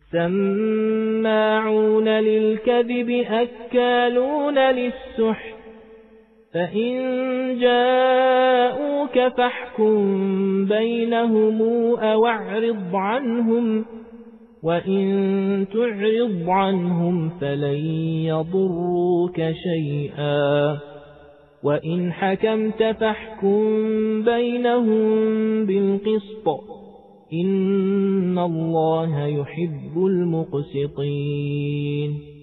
سماعون للكذب أكالون للسحت فإن جاءوك فاحكم بينهم أو اعرض عنهم وإن تعرض عنهم فلن يضروك شيئا وإن حكمت فاحكم بينهم بالقسط إن الله يحب المقسطين